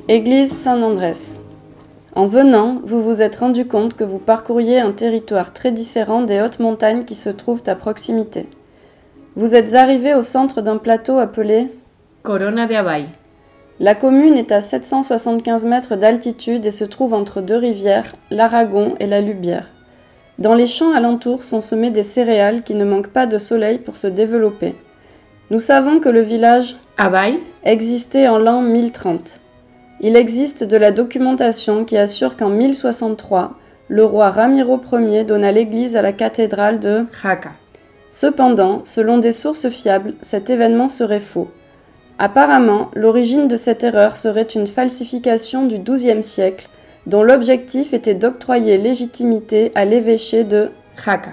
Église San Andrés. En venant, vous vous êtes rendu compte que vous parcouriez un territoire très différent des hautes montagnes qui se trouvent à proximité. Vous êtes arrivé au centre d'un plateau appelé Corona de Abay. La commune est à 775 mètres d'altitude et se trouve entre deux rivières, l'Aragon et la Lubière. Dans les champs alentours sont semées des céréales qui ne manquent pas de soleil pour se développer. Nous savons que le village Abay existait en l'an 1030. Il existe de la documentation qui assure qu'en 1063, le roi Ramiro Ier donna l'église à la cathédrale de Jaca. Cependant, selon des sources fiables, cet événement serait faux. Apparemment, l'origine de cette erreur serait une falsification du XIIe siècle, dont l'objectif était d'octroyer légitimité à l'évêché de Jaca.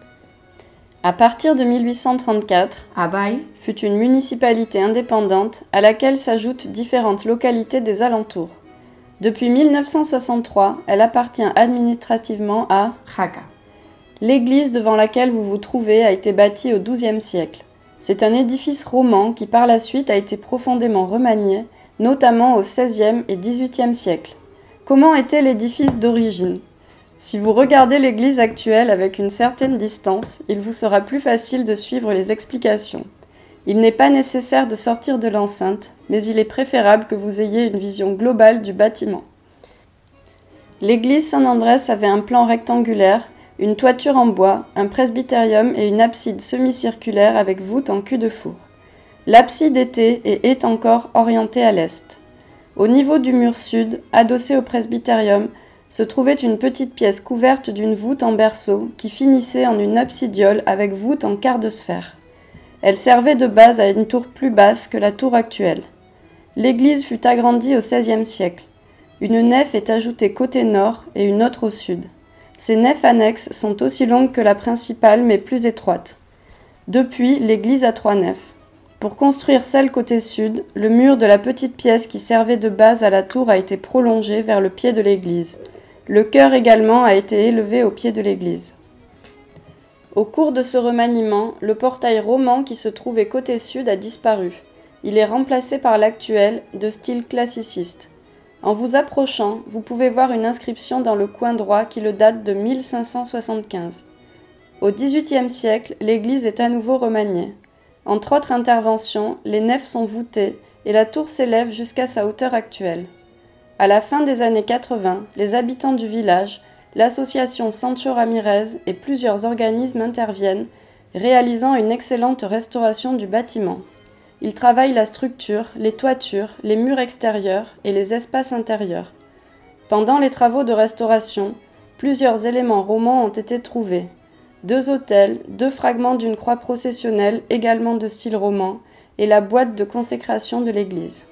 À partir de 1834, Abay fut une municipalité indépendante à laquelle s'ajoutent différentes localités des alentours. Depuis 1963, elle appartient administrativement à Jaca. L'église devant laquelle vous vous trouvez a été bâtie au XIIe siècle. C'est un édifice roman qui par la suite a été profondément remanié, notamment au XVIe et XVIIIe siècle. Comment était l'édifice d'origine ? Si vous regardez l'église actuelle avec une certaine distance, il vous sera plus facile de suivre les explications. Il n'est pas nécessaire de sortir de l'enceinte, mais il est préférable que vous ayez une vision globale du bâtiment. L'église San Andrés avait un plan rectangulaire, une toiture en bois, un presbytérium et une abside semi-circulaire avec voûte en cul-de-four. L'abside était et est encore orientée à l'est. Au niveau du mur sud, adossé au presbytérium, se trouvait une petite pièce couverte d'une voûte en berceau qui finissait en une absidiole avec voûte en quart de sphère. Elle servait de base à une tour plus basse que la tour actuelle. L'église fut agrandie au XVIe siècle. Une nef est ajoutée côté nord et une autre au sud. Ces nefs annexes sont aussi longues que la principale mais plus étroites. Depuis, l'église a 3 nefs. Pour construire celle côté sud, le mur de la petite pièce qui servait de base à la tour a été prolongé vers le pied de l'église. Le chœur également a été élevé au pied de l'église. Au cours de ce remaniement, le portail roman qui se trouvait côté sud a disparu. Il est remplacé par l'actuel, de style classiciste. En vous approchant, vous pouvez voir une inscription dans le coin droit qui le date de 1575. Au XVIIIe siècle, l'église est à nouveau remaniée. Entre autres interventions, les nefs sont voûtées et la tour s'élève jusqu'à sa hauteur actuelle. À la fin des années 80, les habitants du village, l'association Sancho Ramirez et plusieurs organismes interviennent, réalisant une excellente restauration du bâtiment. Ils travaillent la structure, les toitures, les murs extérieurs et les espaces intérieurs. Pendant les travaux de restauration, plusieurs éléments romans ont été trouvés. 2 autels, 2 fragments d'une croix processionnelle également de style roman et la boîte de consécration de l'église.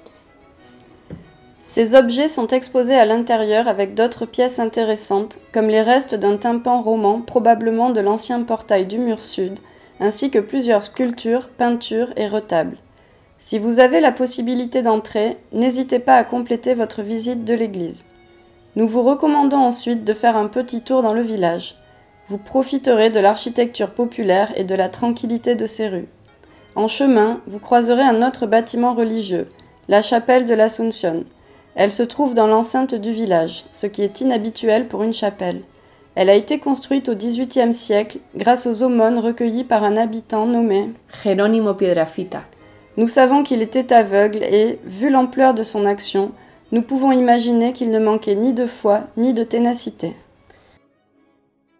Ces objets sont exposés à l'intérieur avec d'autres pièces intéressantes, comme les restes d'un tympan roman probablement de l'ancien portail du mur sud, ainsi que plusieurs sculptures, peintures et retables. Si vous avez la possibilité d'entrer, n'hésitez pas à compléter votre visite de l'église. Nous vous recommandons ensuite de faire un petit tour dans le village. Vous profiterez de l'architecture populaire et de la tranquillité de ses rues. En chemin, vous croiserez un autre bâtiment religieux, la chapelle de l'Asunción. Elle se trouve dans l'enceinte du village, ce qui est inhabituel pour une chapelle. Elle a été construite au XVIIIe siècle grâce aux aumônes recueillies par un habitant nommé Jerónimo Piedrafita. Nous savons qu'il était aveugle et, vu l'ampleur de son action, nous pouvons imaginer qu'il ne manquait ni de foi ni de ténacité.